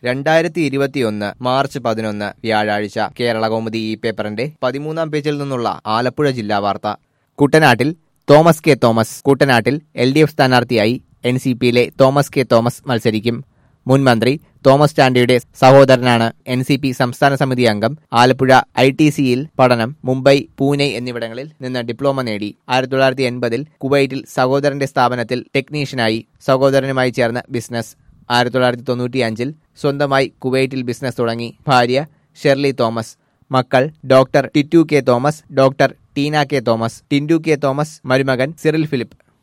2021 March 11 വ്യാഴാഴ്ച കേരളകൗമുദി ഈ പേപ്പറിന്റെ 13-ാം പേജിൽ നിന്നുള്ള ആലപ്പുഴ ജില്ലാ വാർത്ത. കുട്ടനാട്ടിൽ തോമസ് കെ തോമസ്. കുട്ടനാട്ടിൽ LDF സ്ഥാനാർത്ഥിയായി NCPയിലെ തോമസ് കെ തോമസ് മത്സരിക്കും. മുൻ മന്ത്രി തോമസ് ചാണ്ടിയുടെ സഹോദരനാണ്. NCP സംസ്ഥാന സമിതി അംഗം. ആലപ്പുഴ ITCയിൽ പഠനം. മുംബൈ, പൂനെ എന്നിവിടങ്ങളിൽ നിന്ന് ഡിപ്ലോമ നേടി. 1980-ൽ കുവൈറ്റിൽ സഹോദരന്റെ സ്ഥാപനത്തിൽ ടെക്നീഷ്യനായി. സഹോദരനുമായി ചേർന്ന് ബിസിനസ്. 1995-ൽ സ്വന്തമായി കുവൈറ്റിൽ ബിസിനസ് തുടങ്ങി. ഭാര്യ ഷെർലി തോമസ്. മക്കൾ doctor Tittu K Thomas, doctor Teena K Thomas, Tindu K Thomas, മരുമകൻ സിറിൽ ഫിലിപ്പ്.